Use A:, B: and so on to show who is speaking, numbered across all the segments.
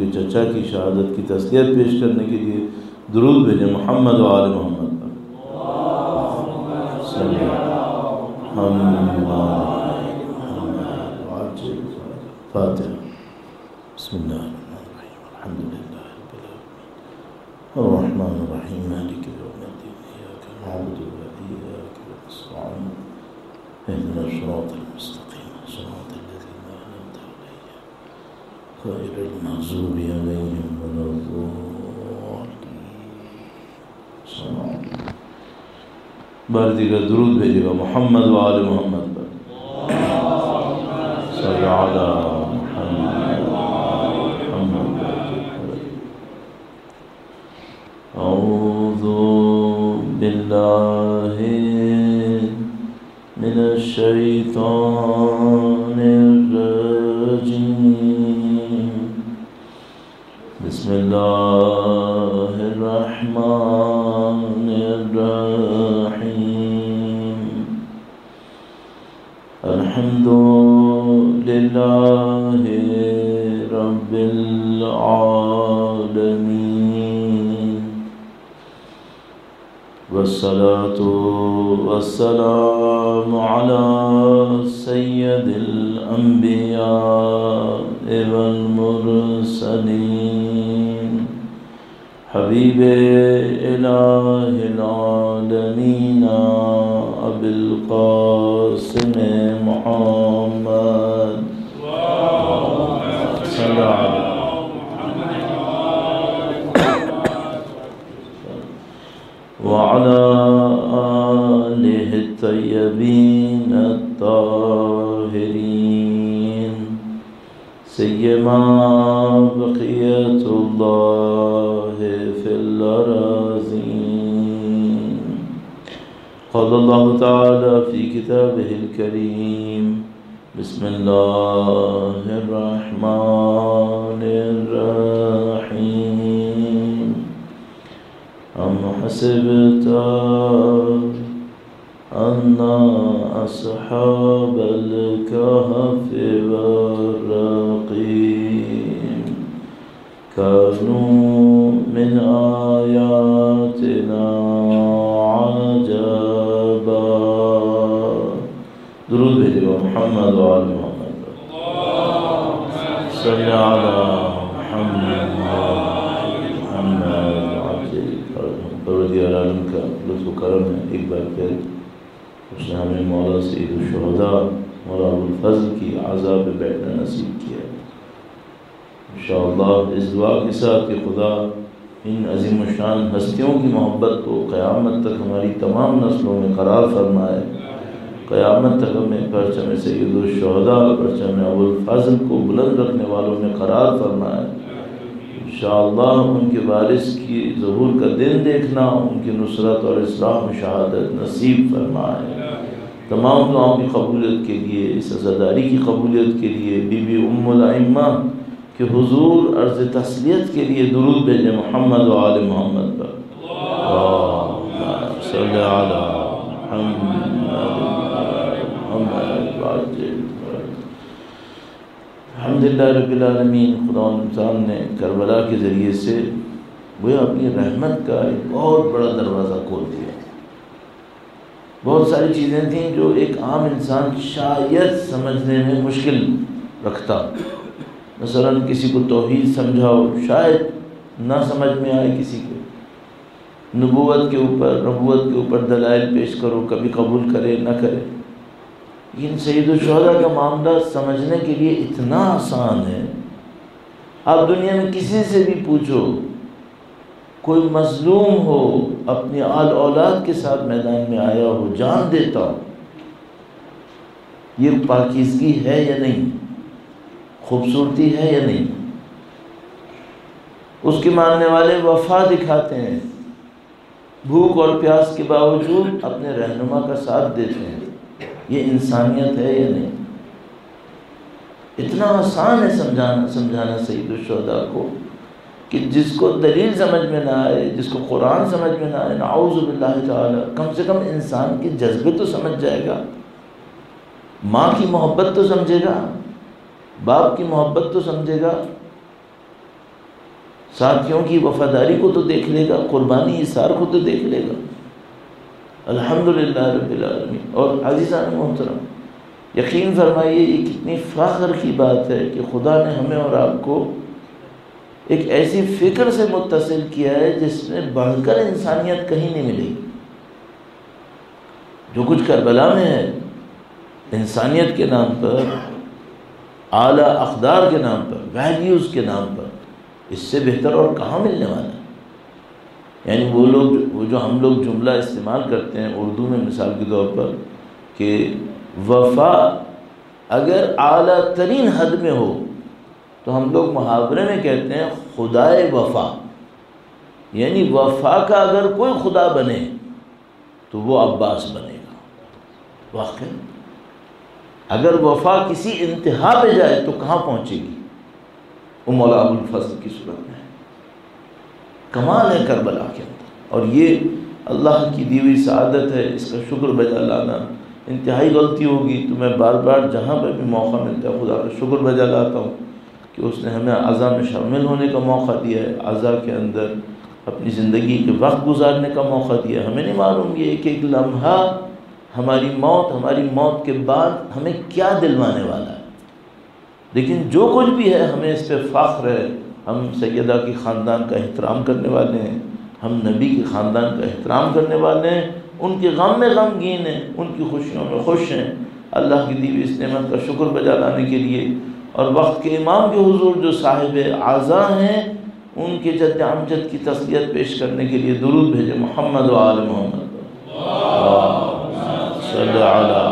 A: کے چچا کی شہادت کی تسلیت پیش کرنے کے لیے درود بھیجیں محمد و آل محمد پر۔ فاتحہ۔ بسم اللہ الرحمن الرحیم الحمد للہ رب العالمین الرحمن الرحیم مالک یوم الدین ایاک نعبد و ایاک نستعین اهدنا الصراط المستقیم صراط الذین انعمت علیہم غیر المغضوب علیہم ولا الضالین۔ بار دیگر درود بھیجے گا محمد و آل محمد پر۔ صلی علی اعوذ باللہ من الشیطان الرجیم بسم اللہ الرحمن الرحیم الحمد للہ رب العالمین والصلاة والسلام على سید الانبیاء والمرسلین حبیب الہ العالمین ابی القاسم محمد صلی اللہ وعلى آلہ الطیبین الطاہرین سیما بقیت اللہ فی الأراضین۔ قال اللہ تعالی فی کتابہ الکریم بسم اللہ الرحمن الرحیم ام حسبت ان اصحاب الكهف والرقیم كانوا من آیاتنا عجبا۔ درود بھیجے گا محمد و آل محمد صلی علی محمد پروردگار عالم کا لطف و کرم ہے۔ ایک بار پھر اس نے ہمیں مولا سید الشہداء مولا ابوالفضل کی عذاب بیٹھنا نصیب کیا۔ انشاءاللہ اس دعا کے ساتھ کہ خدا ان عظیم الشان ہستیوں کی محبت کو قیامت تک ہماری تمام نسلوں میں قرار فرمائے، قیامت تک ہمیں پرچم سید الشہداء پرچم ابوالفضل کو بلند رکھنے والوں میں قرار فرمائے۔ انشاءاللہ ان کے وارث کی ظہور کا دن دیکھنا، ان کی نصرت اور اصلاح میں شہادت نصیب فرمائے۔ تمام دعاؤں کی قبولیت کے لیے، اس عزاداری کی قبولیت کے لیے بی بی ام الائمہ کے حضور عرض تسلیت کے لیے درود بھیجیں محمد و آل محمد پر۔ اللہم صلی علی محمد۔ الحمدللہ رب العالمین۔ خدا انسان نے کربلا کے ذریعے سے وہ اپنی رحمت کا ایک بہت بڑا دروازہ کھول دیا۔ بہت ساری چیزیں تھیں جو ایک عام انسان شاید سمجھنے میں مشکل رکھتا، مثلا کسی کو توحید سمجھاؤ شاید نہ سمجھ میں آئے کسی کو، نبوت کے اوپر دلائل پیش کرو کبھی قبول کرے نہ کرے، لیکن سید الشہداء کا معاملہ سمجھنے کے لیے اتنا آسان ہے۔ آپ دنیا میں کسی سے بھی پوچھو، کوئی مظلوم ہو اپنی آل اولاد کے ساتھ میدان میں آیا ہو جان دیتا ہو، یہ پاکیزگی ہے یا نہیں، خوبصورتی ہے یا نہیں؟ اس کے ماننے والے وفا دکھاتے ہیں، بھوک اور پیاس کے باوجود اپنے رہنما کا ساتھ دیتے ہیں، یہ انسانیت ہے یا نہیں؟ اتنا آسان ہے سمجھانا سید الشہداء کو کہ جس کو دلیل سمجھ میں نہ آئے، جس کو قرآن سمجھ میں نہ آئے، نعوذ باللہ تعالی، کم سے کم انسان کے جذبے تو سمجھ جائے گا، ماں کی محبت تو سمجھے گا، باپ کی محبت تو سمجھے گا، ساتھیوں کی وفاداری کو تو دیکھ لے گا، قربانی اثار کو تو دیکھ لے گا۔ الحمدللہ رب العالمین۔ اور عزیزان محترم، یقین فرمائیے یہ کتنی فخر کی بات ہے کہ خدا نے ہمیں اور آپ کو ایک ایسی فکر سے متصل کیا ہے جس میں بڑھ کر انسانیت کہیں نہیں ملے گی۔ جو کچھ کربلا میں ہے انسانیت کے نام پر، اعلیٰ اقدار کے نام پر، ویلیوز کے نام پر، اس سے بہتر اور کہاں ملنے والا ہے؟ یعنی وہ جو ہم لوگ جملہ استعمال کرتے ہیں اردو میں مثال کے طور پر کہ وفا اگر اعلیٰ ترین حد میں ہو تو ہم لوگ محاورے میں کہتے ہیں خدائے وفا، یعنی وفا کا اگر کوئی خدا بنے تو وہ عباس بنے گا۔ واقعی اگر وفا کسی انتہا پہ جائے تو کہاں پہنچے گی؟ وہ مولا ابو الفضل کی صورت میں ہے۔ کمال ہے کربلا کے اندر، اور یہ اللہ کی دی ہوئی سعادت ہے، اس کا شکر بجا لانا۔ انتہائی غلطی ہوگی تو میں بار بار جہاں پہ بھی موقع ملتا ہے خدا کا شکر بجا لاتا ہوں کہ اس نے ہمیں عزا میں شامل ہونے کا موقع دیا ہے، عزا کے اندر اپنی زندگی کے وقت گزارنے کا موقع دیا ہے۔ ہمیں نہیں معلوم یہ ایک ایک لمحہ ہماری موت کے بعد ہمیں کیا دلوانے والا ہے، لیکن جو کچھ بھی ہے ہمیں اس پہ فخر ہے۔ ہم سیدہ کی خاندان کا احترام کرنے والے ہیں، ہم نبی کے خاندان کا احترام کرنے والے ہیں، ان کے غم میں غمگین ہیں، ان کی خوشیوں میں خوش ہیں۔ اللہ کی دی ہوئی اس نعمت کا شکر بجا لانے کے لیے اور وقت کے امام کے حضور جو صاحب عزا ہیں ان کے جد امجد کی تسلیت پیش کرنے کے لیے درود بھیجے۔ محمد و آل محمد صلی علی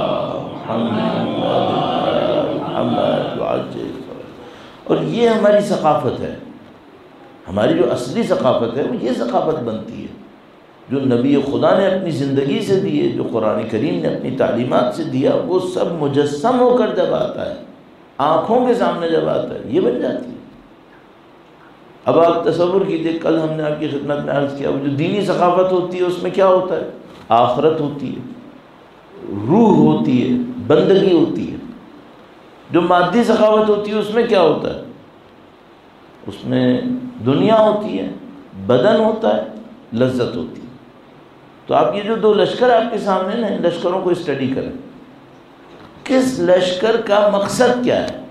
A: محمد وعجل۔ اور یہ ہماری ثقافت ہے، ہماری جو اصلی ثقافت ہے وہ یہ ثقافت بنتی ہے جو نبی خدا نے اپنی زندگی سے دی ہے، جو قرآن کریم نے اپنی تعلیمات سے دیا، وہ سب مجسم ہو کر جب آتا ہے، آنکھوں کے سامنے جب آتا ہے، یہ بن جاتی ہے۔ اب آپ تصور کیجئے، کل ہم نے آپ کی خدمت میں عرض کیا، وہ جو دینی ثقافت ہوتی ہے اس میں کیا ہوتا ہے؟ آخرت ہوتی ہے، روح ہوتی ہے، بندگی ہوتی ہے۔ جو مادی ثقافت ہوتی ہے اس میں کیا ہوتا ہے؟ اس میں دنیا ہوتی ہے، بدن ہوتا ہے، لذت ہوتی ہے۔ تو آپ یہ جو دو لشکر آپ کے سامنے ہیں، لشکروں کو اسٹڈی کریں، کس لشکر کا مقصد کیا ہے؟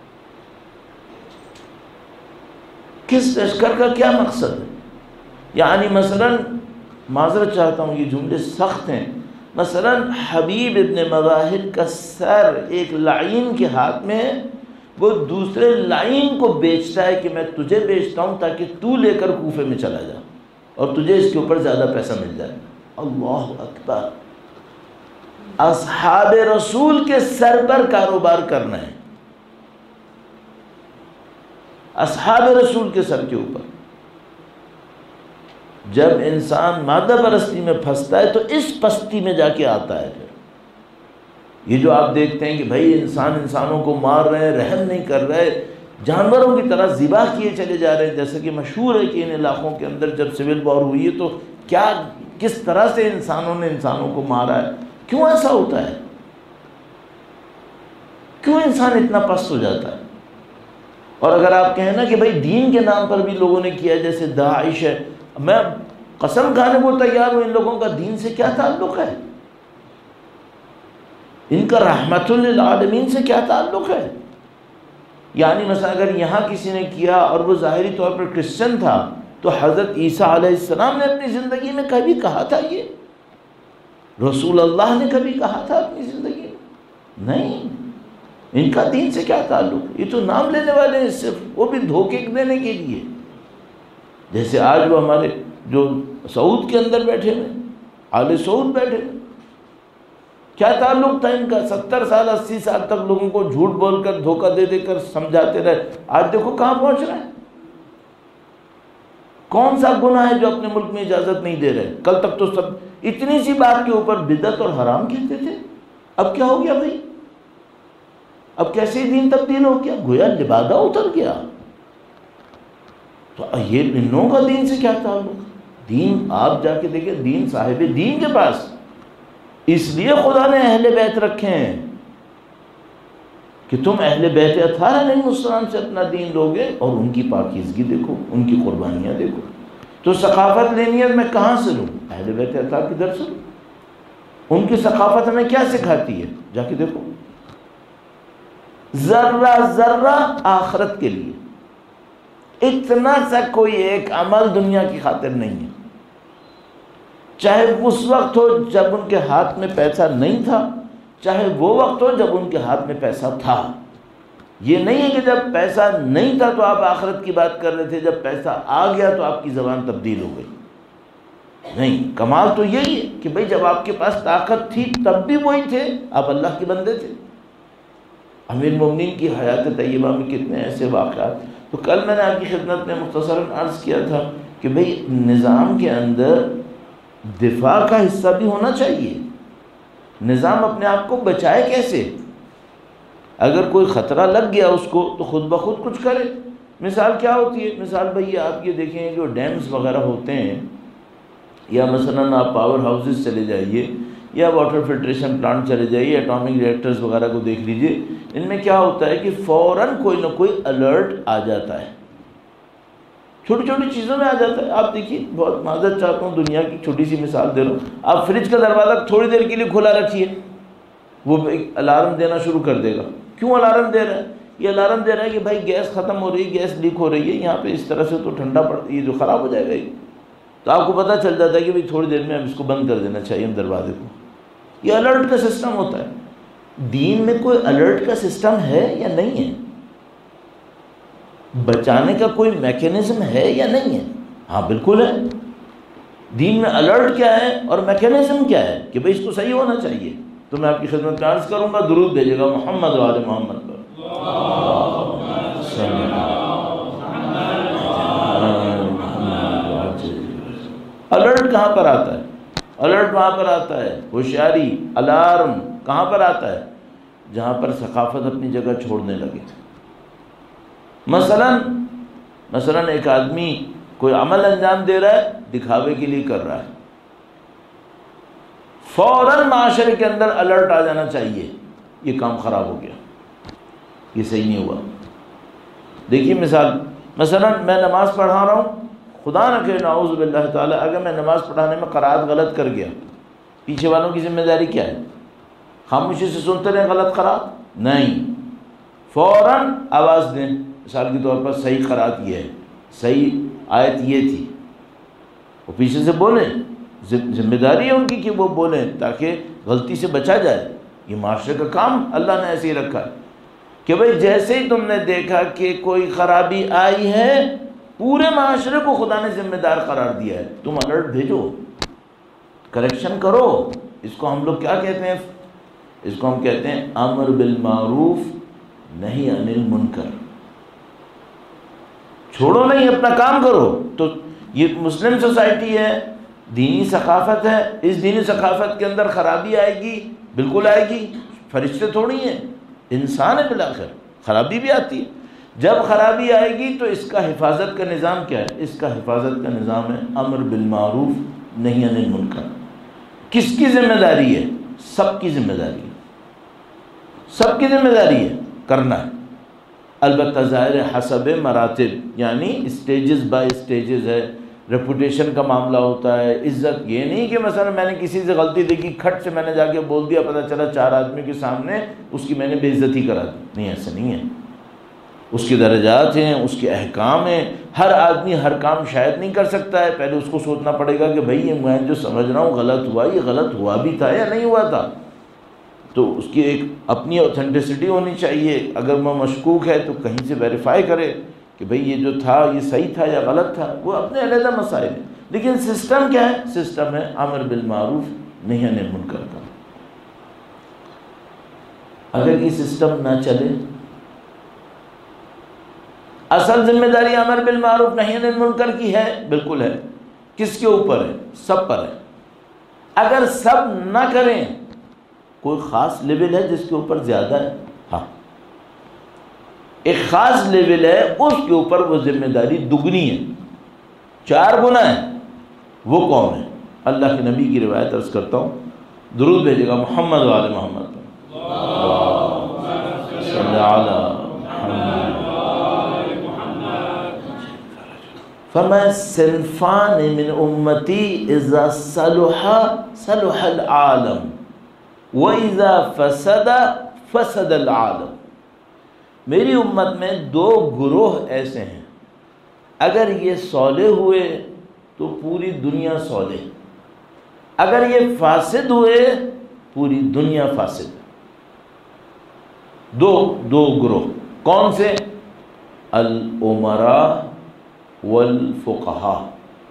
A: کس لشکر کا کیا مقصد ہے؟ یعنی مثلا معذرت چاہتا ہوں یہ جملے سخت ہیں، مثلا حبیب ابن مظاہر کا سر ایک لعین کے ہاتھ میں ہے، وہ دوسرے لعین کو بیچتا ہے کہ میں تجھے بیچتا ہوں تاکہ تو لے کر کوفے میں چلا جا اور تجھے اس کے اوپر زیادہ پیسہ مل جائے۔ اللہ اکبر! اصحاب رسول کے سر پر کاروبار کرنا ہے، اصحاب رسول کے سر کے اوپر۔ جب انسان مادہ پرستی میں پھنستا ہے تو اس پستی میں جا کے آتا ہے۔ پھر یہ جو آپ دیکھتے ہیں کہ بھائی انسانوں کو مار رہے ہیں، رحم نہیں کر رہے، جانوروں کی طرح ذبح کیے چلے جا رہے ہیں، جیسے کہ مشہور ہے کہ ان علاقوں کے اندر جب سول وار ہوئی ہے تو کس طرح سے انسانوں نے انسانوں کو مارا ہے۔ کیوں ایسا ہوتا ہے؟ کیوں انسان اتنا پست ہو جاتا ہے؟ اور اگر آپ کہیں نا کہ بھائی دین کے نام پر بھی لوگوں نے کیا، جیسے داعش ہے، میں قسم کھانے کو تیار ہوں ان لوگوں کا دین سے کیا تعلق ہے؟ ان کا رحمت للعالمین سے کیا تعلق ہے؟ یعنی مثلا اگر یہاں کسی نے کیا اور وہ ظاہری طور پر کرسچن تھا تو حضرت عیسیٰ علیہ السلام نے اپنی زندگی میں کبھی کہا تھا یہ؟ رسول اللہ نے کبھی کہا تھا اپنی زندگی میں؟ نہیں۔ ان کا دین سے کیا تعلق؟ یہ تو نام لینے والے ہیں صرف، وہ بھی دھوکے دینے کے لیے۔ جیسے آج وہ ہمارے جو سعود کے اندر بیٹھے ہوئے، آل سعود بیٹھے ہوئے، کیا تعلق تھا ان کا؟ 70 سال 80 سال تک لوگوں کو جھوٹ بول کر دھوکہ دے دے کر سمجھاتے رہے، آج دیکھو کہاں پہنچ رہے ہیں۔ کون سا گناہ ہے جو اپنے ملک میں اجازت نہیں دے رہے؟ کل تک تو سب اتنی سی بات کے اوپر بدعت اور حرام کہتے تھے، اب کیا ہو گیا بھائی؟ اب کیسے دین تبدیل ہو گیا؟ گویا لبادہ اتر گیا۔ تو یہ انہوں کا دین سے کیا تعلق؟ دین آپ جا کے دیکھیں، دین صاحب دین کے پاس، اس لیے خدا نے اہل بیت رکھے ہیں کہ تم اہل بیت اطہار علیہ السلام سے اپنا دین لوگے، اور ان کی پاکیزگی دیکھو، ان کی قربانیاں دیکھو. تو ثقافت لینی ہے میں کہاں سے لوں؟ اہل بیت اطہار کی در سے لوں. ان کی ثقافت ہمیں کیا سکھاتی ہے؟ جا کے دیکھو. ذرہ ذرہ آخرت کے لیے، اتنا سا کوئی ایک عمل دنیا کی خاطر نہیں ہے. چاہے اس وقت ہو جب ان کے ہاتھ میں پیسہ نہیں تھا، چاہے وہ وقت ہو جب ان کے ہاتھ میں پیسہ تھا. یہ نہیں ہے کہ جب پیسہ نہیں تھا تو آپ آخرت کی بات کر رہے تھے، جب پیسہ آ گیا تو آپ کی زبان تبدیل ہو گئی. نہیں، کمال تو یہی ہے کہ بھئی جب آپ کے پاس طاقت تھی تب بھی وہی تھے، آپ اللہ کے بندے تھے. امیر المومنین کی حیات طیبہ میں کتنے ایسے واقعات. تو کل میں نے آپ کی خدمت میں مختصراً عرض کیا تھا کہ بھئی نظام کے اندر دفاع کا حصہ بھی ہونا چاہیے. نظام اپنے آپ کو بچائے کیسے؟ اگر کوئی خطرہ لگ گیا اس کو تو خود بخود کچھ کرے. مثال کیا ہوتی ہے؟ مثال بھئی آپ یہ دیکھیں جو ڈیمز وغیرہ ہوتے ہیں، یا مثلاً آپ پاور ہاؤسز چلے جائیے، یا واٹر فلٹریشن پلانٹ چلے جائیے، ایٹامک ریئیکٹرز وغیرہ کو دیکھ لیجئے. ان میں کیا ہوتا ہے کہ فوراً کوئی نہ کوئی الرٹ آ جاتا ہے، چھوٹی چھوٹی چیزوں میں آ جاتا ہے. آپ دیکھیے، بہت معذرت چاہتا ہوں، دنیا کی چھوٹی سی مثال دے رہا ہوں. آپ فریج کا دروازہ تھوڑی دیر کے لیے کھلا رکھیے، وہ ایک الارم دینا شروع کر دے گا. کیوں الارم دے رہا ہے؟ یہ الارم دے رہا ہے کہ بھائی گیس ختم ہو رہی ہے، گیس لیک ہو رہی ہے یہاں پہ، اس طرح سے تو ٹھنڈا یہ جو خراب ہو جائے گا. تو آپ کو پتہ چل جاتا ہے کہ بھئی تھوڑی دیر میں ہم اس کو بند کر دینا چاہیے دروازے کو. یہ الرٹ کا سسٹم ہوتا ہے. دین میں کوئی الرٹ کا سسٹم ہے یا نہیں ہے؟ بچانے کا کوئی میکینزم ہے یا نہیں ہے؟ ہاں بالکل ہے. دین میں الرٹ کیا ہے اور میکینزم کیا ہے کہ بھئی اس کو صحیح ہونا چاہیے. تو میں آپ کی خدمت میں عرض کروں گا، درود بھیجے گا محمد و آل محمد پر. الرٹ کہاں پر آتا ہے؟ الرٹ وہاں پر آتا ہے، ہوشیاری، الارم کہاں پر آتا ہے؟ جہاں پر ثقافت اپنی جگہ چھوڑنے لگے. مثلاً ایک آدمی کوئی عمل انجام دے رہا ہے، دکھاوے کے لیے کر رہا ہے، فوراً معاشرے کے اندر الرٹ آ جانا چاہیے، یہ کام خراب ہو گیا، یہ صحیح نہیں ہوا. دیکھیے مثلاً میں نماز پڑھا رہا ہوں، خدا نہ کرے نعوذ باللہ تعالی اگر میں نماز پڑھانے میں قرات غلط کر گیا، پیچھے والوں کی ذمہ داری کیا ہے؟ خاموشی سے سنتے رہیں غلط قرات؟ نہیں، فوراً آواز دیں. مثال کے طور پر صحیح قرات یہ ہے، صحیح آیت یہ تھی، وہ پیچھے سے بولیں. ذمہ داری ہے ان کی کہ وہ بولیں تاکہ غلطی سے بچا جائے. یہ معاشرے کا کام اللہ نے ایسے ہی رکھا ہے کہ بھئی جیسے ہی تم نے دیکھا کہ کوئی خرابی آئی ہے، پورے معاشرے کو خدا نے ذمہ دار قرار دیا ہے، تم الرٹ بھیجو، کریکشن کرو. اس کو ہم لوگ کیا کہتے ہیں؟ اس کو ہم کہتے ہیں امر بالمعروف نہی عن المنکر. چھوڑو نہیں، اپنا کام کرو. تو یہ مسلم سوسائٹی ہے، دینی ثقافت ہے. اس دینی ثقافت کے اندر خرابی آئے گی، بالکل آئے گی. فرشتے تھوڑی ہیں، انسان ہے بالآخر، خرابی بھی آتی ہے. جب خرابی آئے گی تو اس کا حفاظت کا نظام کیا ہے؟ اس کا حفاظت کا نظام ہے امر بالمعروف نہی عن المنکر. کس کی ذمہ داری ہے؟ سب کی ذمہ داری ہے، سب کی ذمہ داری ہے، کرنا ہے. البتہ ظاہر حسب مراتب، یعنی اسٹیجز بائی اسٹیجز ہے. ریپوٹیشن کا معاملہ ہوتا ہے، عزت. یہ نہیں کہ مثلا میں نے کسی سے غلطی دیکھی، کھٹ سے میں نے جا کے بول دیا، پتہ چلا 4 آدمی کے سامنے اس کی میں نے بے عزتی کرا دی. نہیں، ایسا نہیں ہے. اس کے درجات ہیں، اس کے احکام ہیں. ہر آدمی ہر کام شاید نہیں کر سکتا ہے. پہلے اس کو سوچنا پڑے گا کہ بھئی یہ میں جو سمجھ رہا ہوں غلط ہوا، یہ غلط ہوا بھی تھا یا نہیں ہوا تھا. تو اس کی ایک اپنی اوتھینٹسٹی ہونی چاہیے. اگر وہ مشکوک ہے تو کہیں سے ویریفائی کرے کہ بھئی یہ جو تھا یہ صحیح تھا یا غلط تھا. وہ اپنے علیحدہ مسائل ہیں. لیکن سسٹم کیا ہے؟ سسٹم ہے امر بالمعروف نہی عن المنکر کا. اگر یہ سسٹم نہ چلے، اصل ذمہ داری امر بالمعروف نہی عن المنکر کی ہے، بالکل ہے. کس کے اوپر ہے؟ سب پر ہے. اگر سب نہ کریں، کوئی خاص لیول ہے جس کے اوپر زیادہ ہے. ہاں، ایک خاص لیول ہے، اس کے اوپر وہ ذمہ داری دگنی ہے، 4 گنا ہے. وہ کون ہے؟ اللہ کے نبی کی روایت عرض کرتا ہوں، درود بھیجے گا محمد و آل محمد. علی محمد۔ فرمایا صنفان من امتی اذا صلح صلح العالم واذا فسد فسد العالم۔ میری امت میں دو گروہ ایسے ہیں، اگر یہ صالح ہوئے تو پوری دنیا صالح، اگر یہ فاسد ہوئے پوری دنیا فاسد۔ دو گروہ کون سے؟ الامراء والفقہاء،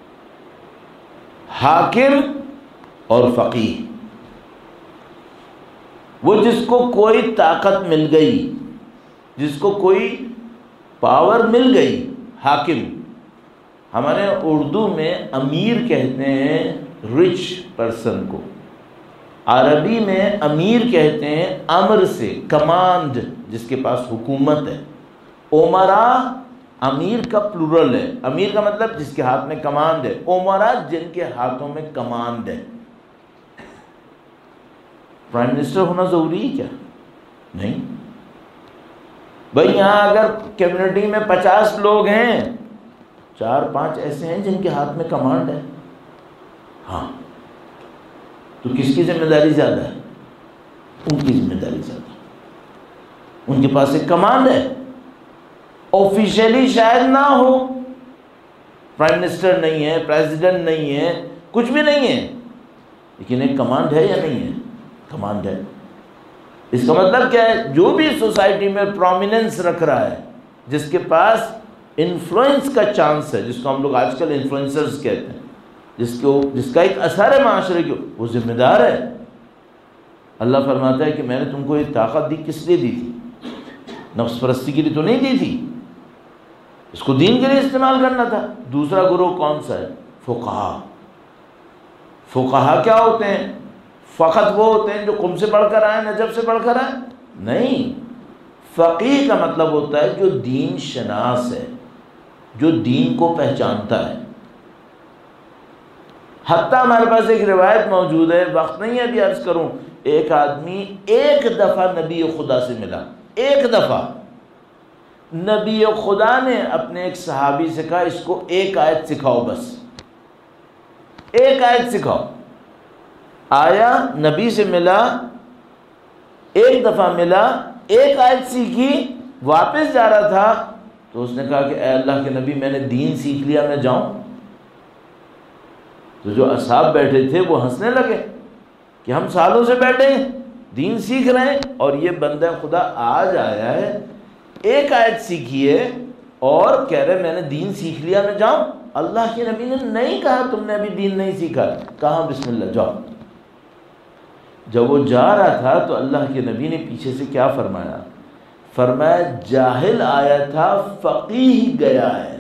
A: حاکم اور فقیہ۔ وہ جس کو کوئی طاقت مل گئی، جس کو کوئی پاور مل گئی، حاکم۔ ہمارے اردو میں امیر کہتے ہیں رچ پرسن کو، عربی میں امیر کہتے ہیں امر سے، کمانڈ، جس کے پاس حکومت ہے۔ امراء امیر کا پلورل ہے، امیر کا مطلب جس کے ہاتھ میں کمانڈ ہے، امراء جن کے ہاتھوں میں کمانڈ ہے۔ پرائم منسٹر ہونا ضروری ہے کیا؟ نہیں بھائی، یہاں اگر کمیونٹی میں 50 لوگ ہیں، 4-5 ایسے ہیں جن کے ہاتھ میں کمانڈ ہے، ہاں، تو کس کی ذمہ داری زیادہ ہے؟ ان کی ذمہ داری زیادہ، ان کے پاس ایک کمانڈ ہے۔ آفیشیلی شاید نہ ہو، پرائم منسٹر نہیں ہے، پریزیڈنٹ نہیں ہے، کچھ بھی نہیں ہے، لیکن ایک کمانڈ ہے یا نہیں ہے؟ کمانڈ ہے۔ اس کا مطلب کیا ہے؟ جو بھی سوسائٹی میں پرومیننس رکھ رہا ہے، جس کے پاس انفلوئنس کا چانس ہے، جس کو ہم لوگ آج کل انفلوئنسرز کہتے ہیں، جس کا ایک اثر ہے معاشرے کے، وہ ذمہ دار ہے۔ اللہ فرماتا ہے کہ میں نے تم کو یہ طاقت دی، کس لیے دی تھی؟ نفس پرستی کے لیے تو نہیں دی تھی، اس کو دین کے لیے استعمال کرنا تھا۔ دوسرا گروہ کون سا ہے؟ فقہا۔ فقہا کیا ہوتے ہیں؟ فقط وہ ہوتے ہیں جو قم سے پڑھ کر آئے، نجف سے پڑھ کر آئے؟ نہیں، فقیہ کا مطلب ہوتا ہے جو دین شناس ہے، جو دین کو پہچانتا ہے۔ حتیٰ ہمارے پاس ایک روایت موجود ہے، وقت نہیں ہے ابھی عرض کروں، ایک آدمی ایک دفعہ نبی خدا سے ملا، ایک دفعہ۔ نبی خدا نے اپنے ایک صحابی سے کہا اس کو ایک آیت سکھاؤ، بس ایک آیت سکھاؤ۔ آیا، نبی سے ملا، ایک دفعہ ملا، ایک آیت سیکھی، واپس جا رہا تھا تو اس نے کہا کہ اے اللہ کے نبی، میں نے دین سیکھ لیا، میں جاؤں؟ تو جو اصحاب بیٹھے تھے وہ ہنسنے لگے کہ ہم سالوں سے بیٹھے ہیں، دین سیکھ رہے ہیں، اور یہ بندہ خدا آج آیا ہے، ایک آیت سیکھی ہے اور کہہ رہے میں نے دین سیکھ لیا، میں جاؤں؟ اللہ کے نبی نے نہیں کہا تم نے ابھی دین نہیں سیکھا، کہا بسم اللہ جاؤ۔ جب وہ جا رہا تھا تو اللہ کے نبی نے پیچھے سے کیا فرمایا؟ فرمایا جاہل آیا تھا، فقیہ گیا ہے۔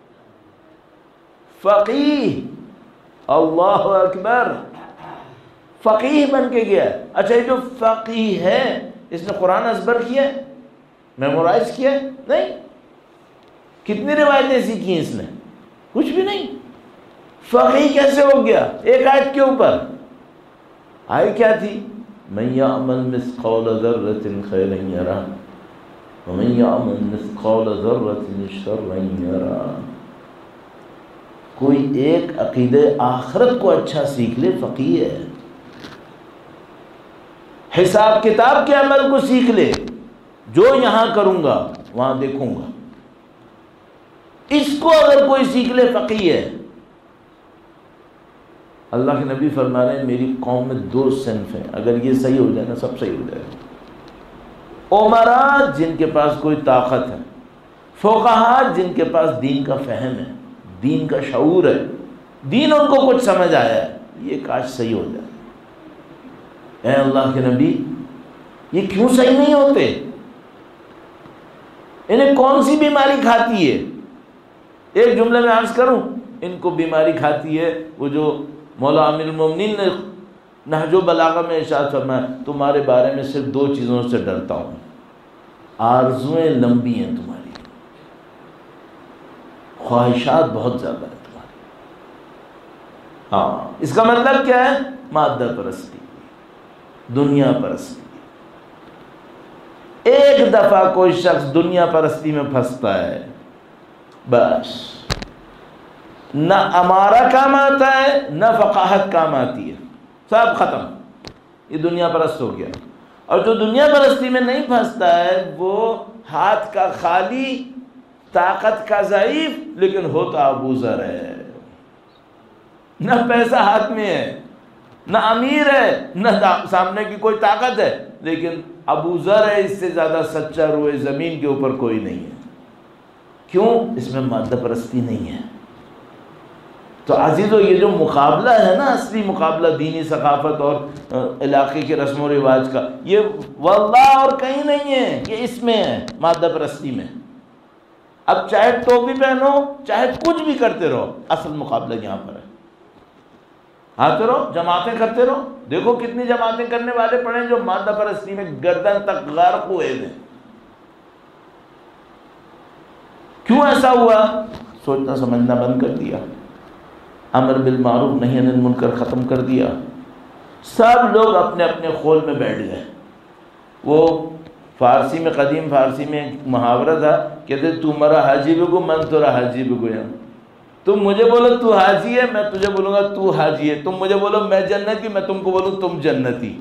A: فقیہ، اللہ اکبر، فقیہ بن کے گیا۔ اچھا، یہ جو فقیہ ہے اس نے قرآن ازبر کیا ہے، میمورائز کیا ہے؟ نہیں۔ کتنی روایتیں سیکھی ہیں اس نے؟ کچھ بھی نہیں۔ فقیہ کیسے ہو گیا؟ ایک آیت کے اوپر۔ آیت کیا تھی؟ من یعمل مثقال ذرۃ خیرا یرہ ومن یعمل مثقال ذرۃ شرا یرہ۔ کوئی ایک عقیدہ آخرت کو اچھا سیکھ لے، فقیہ ہے۔ حساب کتاب کے عمل کو سیکھ لے، جو یہاں کروں گا وہاں دیکھوں گا، اس کو اگر کوئی سیکھ لے، فقیہ ہے۔ اللہ کے نبی فرما رہے ہیں میری قوم میں 2 صنف ہیں، اگر یہ صحیح ہو جائے نا سب صحیح ہو جائے گا۔ امراء جن کے پاس کوئی طاقت ہے، فقہا جن کے پاس دین کا فہم ہے، دین کا شعور ہے، دین ان کو کچھ سمجھ آیا ہے، یہ کاش صحیح ہو جائے۔ اے اللہ کے نبی، یہ کیوں صحیح نہیں ہوتے؟ انہیں کون سی بیماری کھاتی ہے؟ ایک جملے میں عرض کروں، ان کو بیماری کھاتی ہے وہ جو مولا امیر المومنین نے نہج و بلاغہ میں ارشاد فرمایا، تمہارے بارے میں صرف 2 چیزوں سے ڈرتا ہوں، آرزویں لمبی ہیں تمہاری، خواہشات بہت زیادہ ہیں تمہاری۔ ہاں، اس کا مطلب کیا ہے؟ مادہ پرستی، دنیا پرستی۔ ایک دفعہ کوئی شخص دنیا پرستی میں پھنستا ہے، بس نہ امارہ کام آتا ہے نہ فقاہت کام آتی ہے، سب ختم، یہ دنیا پرست ہو گیا۔ اور جو دنیا پرستی میں نہیں پھنستا ہے وہ ہاتھ کا خالی، طاقت کا ضعیف، لیکن ہوتا ابو ذر ہے، نہ پیسہ ہاتھ میں ہے، نہ امیر ہے، نہ سامنے کی کوئی طاقت ہے، لیکن ابو ذر ہے، اس سے زیادہ سچا روئے زمین کے اوپر کوئی نہیں ہے۔ کیوں؟ اس میں مادہ پرستی نہیں ہے۔ تو عزیزو، یہ جو مقابلہ ہے نا، اصلی مقابلہ دینی ثقافت اور علاقے کے رسم و رواج کا، یہ واللہ اور کہیں نہیں ہے، یہ اس میں ہے، مادہ پرستی میں۔ اب چاہے ٹوپی پہنو، چاہے کچھ بھی کرتے رہو، اصل مقابلہ یہاں پر ہے۔ آتے رہو، جماعتیں کرتے رہو، دیکھو کتنی جماعتیں کرنے والے پڑے جو مادہ پرستی میں گردن تک غرق ہوئے ہیں۔ کیوں ایسا ہوا؟ سوچنا سمجھنا بند کر دیا، امر بالمعروف نہی عن المنکر ختم کر دیا، سب لوگ اپنے اپنے خول میں بیٹھ گئے۔ وہ فارسی میں، قدیم فارسی میں ایک محاورہ تھا، کہتے تو مرا حاجی بگو من تورا حاجی بگویا، تم مجھے بولو تو حاجی ہے، میں تجھے بولوں گا تو حاجی ہے، تم مجھے بولو میں جنتی، میں تم کو بولوں تم جنتی۔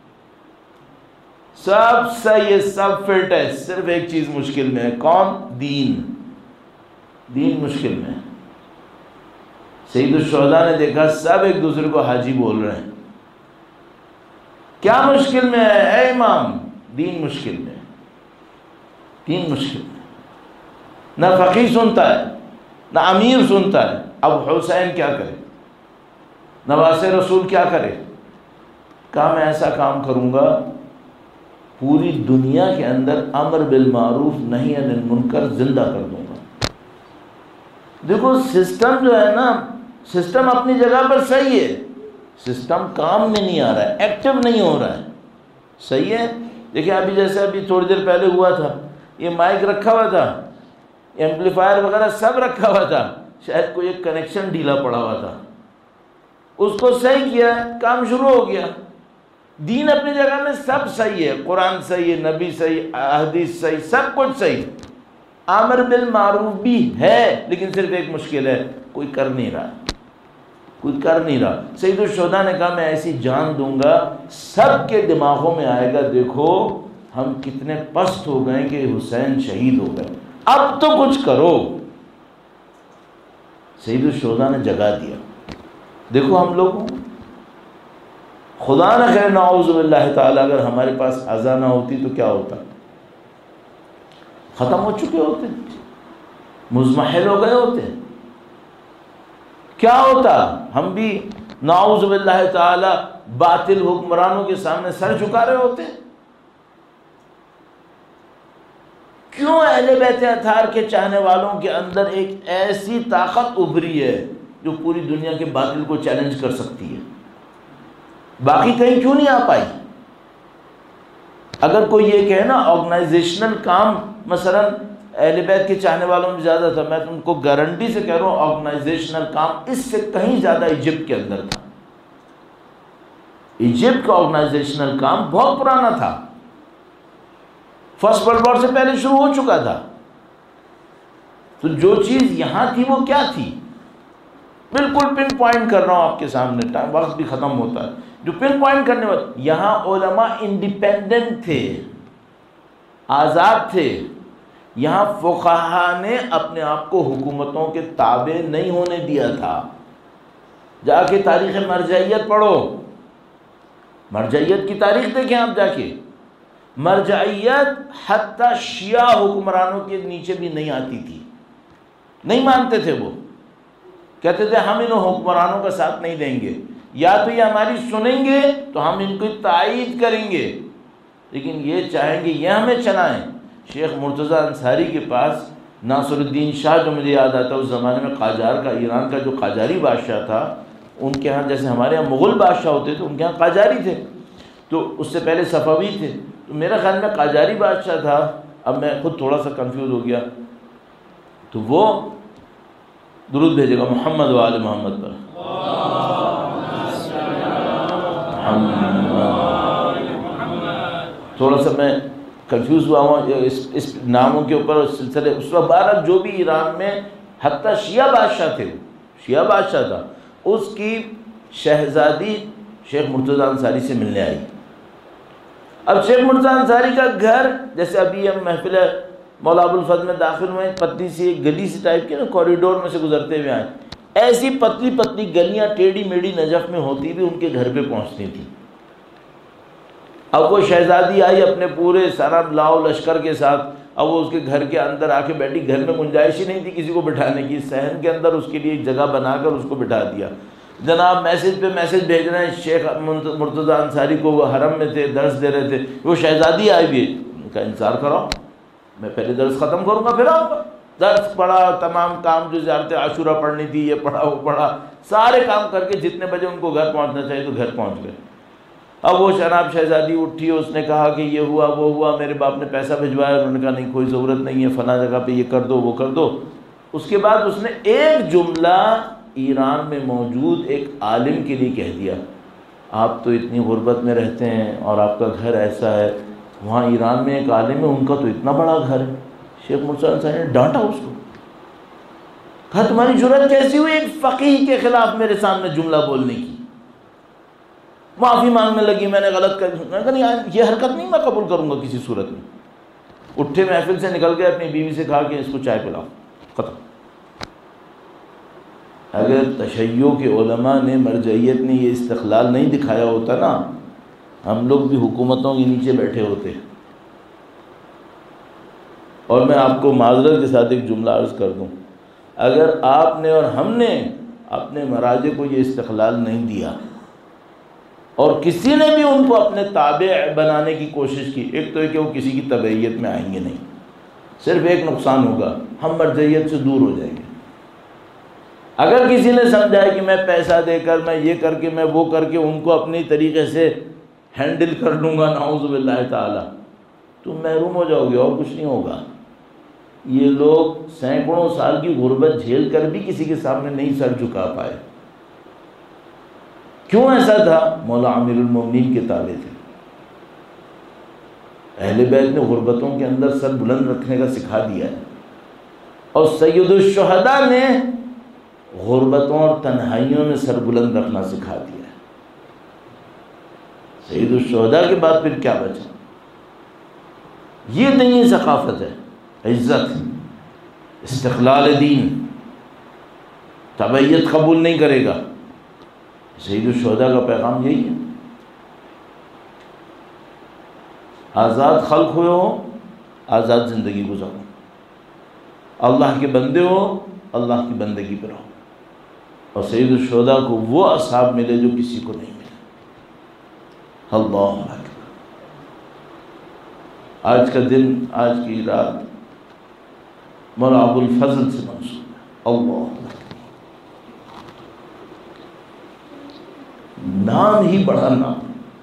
A: سب صحیح ہے، سب فٹ ہے، صرف ایک چیز مشکل میں ہے، کون؟ دین۔ دین مشکل میں ہے۔ سید الشہداء نے دیکھا سب ایک دوسرے کو حاجی بول رہے ہیں، کیا مشکل میں ہے اے امام؟ دین مشکل میں ہے، دین مشکل میں ہے۔ نہ فقیہ سنتا ہے نہ امیر سنتا ہے، اب حسین کیا کرے، نواسے رسول کیا کرے؟ کہا میں ایسا کام کروں گا، پوری دنیا کے اندر امر بالمعروف نہی عن المنکر زندہ کر دوں گا۔ دیکھو سسٹم جو ہے نا، سسٹم اپنی جگہ پر صحیح ہے، سسٹم کام میں نہیں آ رہا ہے، ایکٹیو نہیں ہو رہا ہے، صحیح ہے۔ دیکھیں ابھی جیسے ابھی تھوڑی دیر پہلے ہوا تھا، یہ مائک رکھا ہوا تھا، ایمپلیفائر وغیرہ سب رکھا ہوا تھا، شاید کوئی ایک کنیکشن ڈھیلا پڑا ہوا تھا، اس کو صحیح کیا، کام شروع ہو گیا۔ دین اپنی جگہ میں سب صحیح ہے، قرآن صحیح ہے، نبی صحیح، حدیث صحیح، سب کچھ صحیح، امر بالمعروف بھی ہے، لیکن صرف ایک مشکل ہے، کوئی کر نہیں رہا، کوئی کر نہیں رہا۔ سید الشہداء نے کہا میں ایسی جان دوں گا، سب کے دماغوں میں آئے گا دیکھو ہم کتنے پست ہو گئے کہ حسین شہید ہو گئے، اب تو کچھ کرو۔ سید الشہداء نے جگا دیا۔ دیکھو ہم لوگوں، خدا نہ خیر نعوذ باللہ تعالی اگر ہمارے پاس عزا نہ ہوتی تو کیا ہوتا؟ ختم ہو چکے ہوتے، مزمحل ہو گئے ہوتے، کیا ہوتا؟ ہم بھی نعوذ باللہ تعالی باطل حکمرانوں کے سامنے سر جھکا رہے ہوتے۔ کیوں اہل بیت اطہار کے چاہنے والوں کے اندر ایک ایسی طاقت ابھری ہے جو پوری دنیا کے باطل کو چیلنج کر سکتی ہے، باقی کہیں کیوں نہیں آ پائی؟ اگر کوئی یہ کہے نا آرگنائزیشنل کام مثلا اہل بیت کے چاہنے والوں میں زیادہ تھا، میں تم کو گارنٹی سے کہہ رہا ہوں آرگنائزیشنل کام اس سے کہیں زیادہ ایجپٹ کے اندر تھا۔ ایجپٹ کا آرگنائزیشنل کام بہت پرانا تھا، فرسٹ ورلڈ وار سے پہلے شروع ہو چکا تھا۔ تو جو چیز یہاں تھی وہ کیا تھی؟ بالکل پن پوائنٹ کر رہا ہوں آپ کے سامنے، ٹائم وقت بھی ختم ہوتا ہے، جو پن پوائنٹ کرنے والا، یہاں علماء انڈیپینڈنٹ تھے، آزاد تھے، یہاں فقہاء نے اپنے آپ کو حکومتوں کے تابع نہیں ہونے دیا تھا۔ جا کے تاریخ مرجعیت پڑھو، مرجعیت کی تاریخ دیکھیں آپ جا کے، مرجعیت حتی شیعہ حکمرانوں کے نیچے بھی نہیں آتی تھی، نہیں مانتے تھے، وہ کہتے تھے ہم ان حکمرانوں کا ساتھ نہیں دیں گے، یا تو یہ ہماری سنیں گے تو ہم ان کو تائید کریں گے، لیکن یہ چاہیں گے یہ ہمیں چلائیں۔ شیخ مرتضیٰ انصاری کے پاس ناصر الدین شاہ، جو مجھے یاد آتا ہے اس زمانے میں قاجار کا، ایران کا جو قاجاری بادشاہ تھا، ان کے ہاں جیسے ہمارے ہاں مغل بادشاہ ہوتے تھے، ان کے ہاں قاجاری تھے، تو اس سے پہلے صفوی تھے، تو میرے خیال میں قاجاری بادشاہ تھا، اب میں خود تھوڑا سا کنفیوز ہو گیا، تو وہ درود بھیجے گا محمد و آل محمد پر، تھوڑا سا میں کنفیوز ہوا ہوں اس ناموں کے اوپر سلسلے اس وقت. بہرحال جو بھی ایران میں حتیٰ شیعہ بادشاہ تھے، شیعہ بادشاہ تھا، اس کی شہزادی شیخ مرتضی انصاری سے ملنے آئی. اب شیخ مرتضی انصاری کا گھر، جیسے ابھی ہم محفل مولا ابوالفضل میں داخل ہوئے، پتلی سی ایک گلی سی ٹائپ کی نا، کوریڈور میں سے گزرتے ہوئے آئے، ایسی پتلی پتلی گلیاں ٹیڑھی میڑھی نجف میں ہوتی بھی ان کے گھر پہ پہنچتی تھیں. اب وہ شہزادی آئی اپنے پورے سارا لاؤ لشکر کے ساتھ. اب وہ اس کے گھر کے اندر آ کے بیٹھی. گھر میں گنجائش ہی نہیں تھی کسی کو بٹھانے کی، صحن کے اندر اس کے لیے ایک جگہ بنا کر اس کو بٹھا دیا. جناب میسج پہ میسج بھیج رہے ہیں شیخ مرتضی انصاری کو، وہ حرم میں تھے، درس دے رہے تھے. وہ شہزادی آئی بھی، ان کا انتظار کرو، میں پہلے درس ختم کروں گا پھر آؤں گا. درس پڑھا، تمام کام جو زیارت عاشورہ پڑھنی تھی یہ پڑھا وہ پڑھا، سارے کام کر کے جتنے بجے ان کو گھر پہنچنا چاہیے تو گھر پہنچ گئے. اب وہ جناب شہزادی اٹھی، اس نے کہا کہ یہ ہوا وہ ہوا، میرے باپ نے پیسہ بھجوایا. انہوں نے کہا نہیں کوئی ضرورت نہیں ہے، فلاں جگہ پہ یہ کر دو وہ کر دو. اس کے بعد اس نے ایک جملہ ایران میں موجود ایک عالم کے لیے کہہ دیا. آپ تو اتنی غربت میں رہتے ہیں اور آپ کا گھر ایسا ہے، وہاں ایران میں ایک عالم ہے ان کا تو اتنا بڑا گھر ہے. شیخ مرتضی انصاری نے ڈانٹا اس کو، کہا تمہاری جرأت کیسی ہوئی ایک فقیہ کے خلاف میرے سامنے جملہ بولنے کی. معافی مانگنے لگی، میں نے غلط کر دیا. میں کہا نہیں یہ حرکت نہیں میں قبول کروں گا کسی صورت میں. اٹھے محفل سے نکل گئے، اپنی بیوی سے کہا کہ اس کو چائے پلاؤ، ختم. اگر تشیع کے علماء نے، مرجعیت نے یہ استقلال نہیں دکھایا ہوتا نا، ہم لوگ بھی حکومتوں کے نیچے بیٹھے ہوتے. اور میں آپ کو معذرت کے ساتھ ایک جملہ عرض کر دوں، اگر آپ نے اور ہم نے اپنے مراجع کو یہ استقلال نہیں دیا اور کسی نے بھی ان کو اپنے تابع بنانے کی کوشش کی، ایک تو ہے کہ وہ کسی کی تبعیت میں آئیں گے نہیں، صرف ایک نقصان ہوگا، ہم مرجعیت سے دور ہو جائیں گے. اگر کسی نے سمجھا ہے کہ میں پیسہ دے کر، میں یہ کر کے، میں وہ کر کے ان کو اپنی طریقے سے ہینڈل کر لوں گا، نعوذ باللہ تعالی، تم محروم ہو جاؤ گے اور کچھ نہیں ہوگا. یہ لوگ سینکڑوں سال کی غربت جھیل کر بھی کسی کے سامنے نہیں سر جھکا پائے. کیوں ایسا تھا؟ مولا امیر المومنین کے تابع تھے. اہل بیت نے غربتوں کے اندر سر بلند رکھنے کا سکھا دیا ہے، اور سید الشہداء نے غربتوں اور تنہائیوں میں سر بلند رکھنا سکھا دیا ہے. سید الشہداء کے بعد پھر کیا بچا؟ یہ دینی ثقافت ہے، عزت، استقلال دین، تبعیت قبول نہیں کرے گا. سید الشہداء کا پیغام یہی ہے. آزاد خلق ہوئے ہو، آزاد زندگی گزارو. اللہ کے بندے ہو، اللہ کی بندگی پر رہو. اور سید الشہداء کو وہ اصحاب ملے جو کسی کو نہیں ملے. اللہ اکبر. آج کا دن، آج کی رات مولا ابوالفضل سے منسوب ہے. اللہ نام ہی بڑا نام.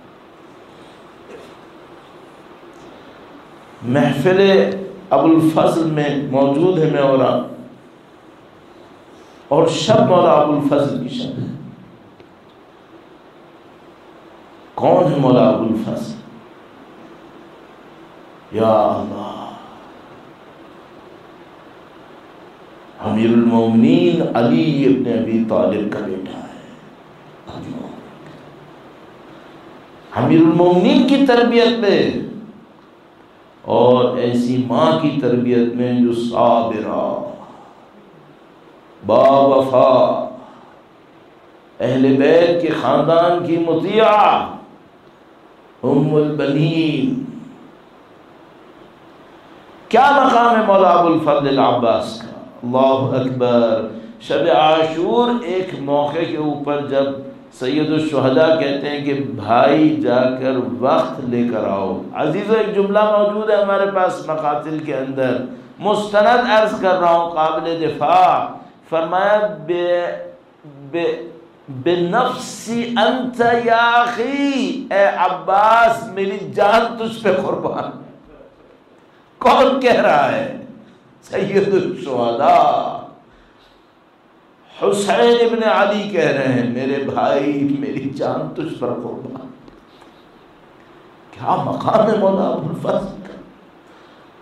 A: محفل ابوالفضل میں موجود ہے میں اور آپ، اور شب مولا ابوالفضل کی شب ہے. کون ہے مولا ابوالفضل؟ یا اللہ، امیر المومنین علی ابن ابی طالب کا بیٹا ہے. امیر المومنین کی تربیت میں، اور ایسی ماں کی تربیت میں جو صابرہ، با وفا، اہل بیت کے خاندان کی مطیعہ، ام البنین. کیا مقام ہے مولا ابوالفضل العباس کا؟ اللہ اکبر. شب عاشور ایک موقع کے اوپر جب سید الشہداء کہتے ہیں کہ بھائی جا کر وقت لے کر آؤ. عزیزو ایک جملہ موجود ہے ہمارے پاس مقاتل کے اندر، مستند عرض کر رہا ہوں، قابل دفاع. فرمایا بنفسی انت یا اخی، اے عباس میری جان تجھ پہ قربان. کون کہہ رہا ہے؟ سید الشہداء حسین ابن علی کہہ رہے ہیں میرے بھائی میری جان تجھ پر قربان. کیا مقام ہے مولا ابوالفضل کا.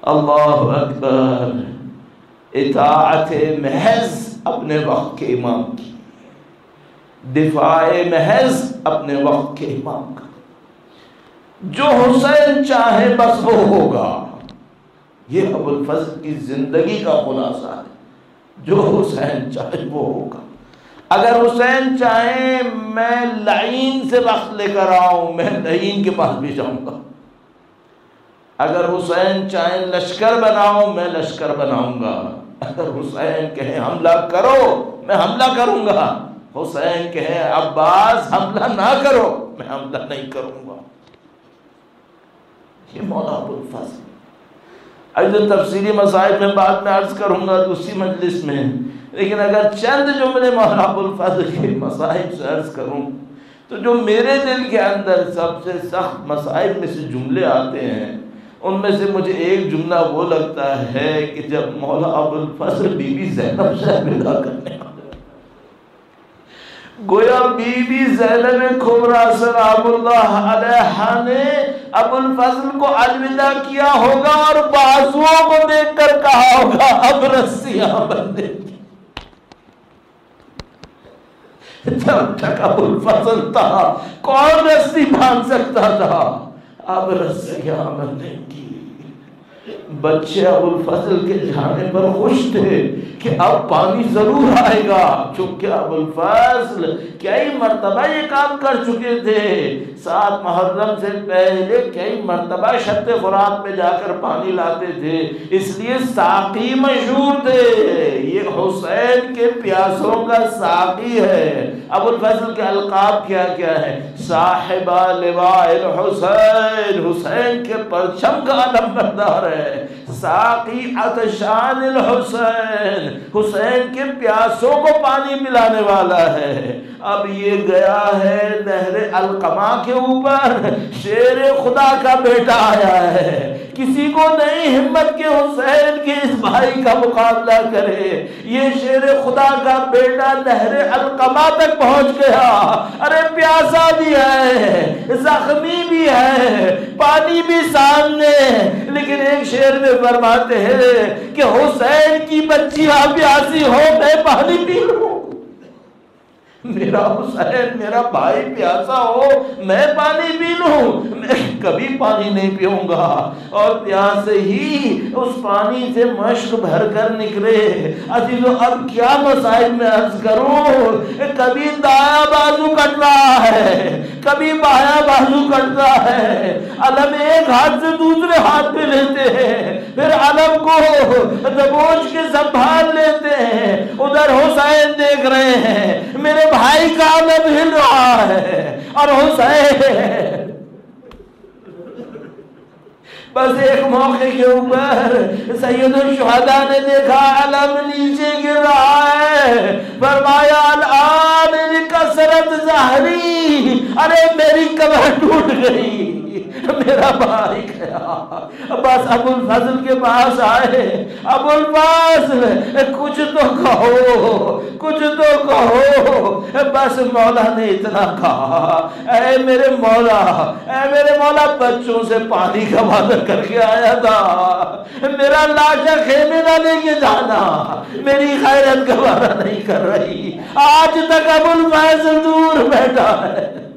A: اللہ اکبر، اطاعت محض اپنے وقت کے امام کی، دفاع محض اپنے وقت کے امام کا، جو حسین چاہے بس وہ ہوگا۔ یہ ابو الفضل کی زندگی کا خلاصہ ہے، جو حسین چاہے وہ ہوگا۔ اگر حسین چاہیں میں لعین سے وقت لے کر آؤں، میں لعین کے پاس بھی جاؤں گا۔ اگر حسین چاہیں لشکر بناؤں، میں لشکر بناؤں گا۔ اگر حسین کہیں حملہ کرو، میں حملہ کروں گا۔ حسین کہیں عباس حملہ نہ کرو، میں حملہ نہیں کروں گا۔ یہ مولا ابو الفضل۔ اب جو تفصیلی مسائل میں بعد میں عرض کروں گا دوسری مجلس میں، لیکن اگر چند جملے مولا ابو الفضل کے مسائل سے عرض کروں تو جو میرے دل کے اندر سب سے سخت مسائل میں سے جملے آتے ہیں، ان میں سے مجھے ایک جملہ وہ لگتا ہے کہ جب مولا ابو الفضل بی بی زینب سے الوداع کرنے والے، گویا بی بی زینب کبریٰ سلام اللہ علیہا نے ابو الفضل کو الوداع کیا ہوگا اور بازوؤں کو دیکھ کر کہا ہوگا اب رسیاں بندے کی۔ جب تک ابو الفضل تھا کون رسی باندھ سکتا تھا؟ اب رسیاں بندے کی۔ بچے ابو الفضل کے جانے پر خوش تھے کہ اب پانی ضرور آئے گا، چونکہ ابو الفضل کئی مرتبہ یہ کام کر چکے تھے۔ 7 محرم سے پہلے کئی مرتبہ شط فرات پہ جا کر پانی لاتے تھے، اس لیے ساقی مشہور تھے۔ یہ حسین کے پیاسوں کا ساقی ہے۔ ابو الفضل کے القاب کیا کیا ہے؟ صاحبہ لواء الحسین، حسین کے پرچم کا علم بردار ہے۔ ساقی عطشان الحسین، حسین کے پیاسوں کو پانی پلانے والا ہے۔ اب یہ گیا ہے نہر القما کے اوپر، شیر خدا کا بیٹا آیا ہے۔ کسی کو نہیں ہمت کہ حسین کے اس بھائی کا مقابلہ کرے۔ یہ شیر خدا کا بیٹا نہر القما تک پہنچ گیا۔ ارے پیاسا بھی ہے، زخمی بھی ہے، پانی بھی سامنے، لیکن ایک شعر میں فرماتے ہیں کہ حسین کی بچیاں پیاسی ہو میں پانی پی لوں۔ میرا حسین میرا بھائی پیاسا ہو میں پانی پی لوں، میں کبھی پانی نہیں پیوں گا۔ اور پیاس ہی اس پانی سے مشک بھر کر نکلے۔ عزیزو اب کیا مسائل میں عرض کروں، کبھی دایاں بازو کٹ رہا ہے، کبھی بایاں بازو کٹتا ہے، علم ایک ہاتھ سے دوسرے ہاتھ پہ لیتے ہیں، پھر علم کو دبوچ کے سنبھال لیتے ہیں۔ ادھر حسین دیکھ رہے ہیں میرے بھائی کا علم ہل رہا ہے، اور حسین بس ایک موقع کے اوپر سید الشہداء نے دیکھا علم نیچے گر رہا ہے، فرمایا الآن کثرت ظہری، ارے میری کمر ٹوٹ گئی، میرا بھائی گیا۔ بس ابو الفضل کے پاس آئے، ابو الفضل کچھ تو کہو، کچھ تو کہو۔ بس مولا نے اتنا کہا، اے میرے مولا، اے میرے مولا، بچوں سے پانی کا وعدہ کر کے آیا تھا، میرا لاشا خیمے نہ لے کے جانا، میری خیرت کا وعدہ نہیں کر رہی۔ آج تک ابو الفضل دور بیٹھا ہے،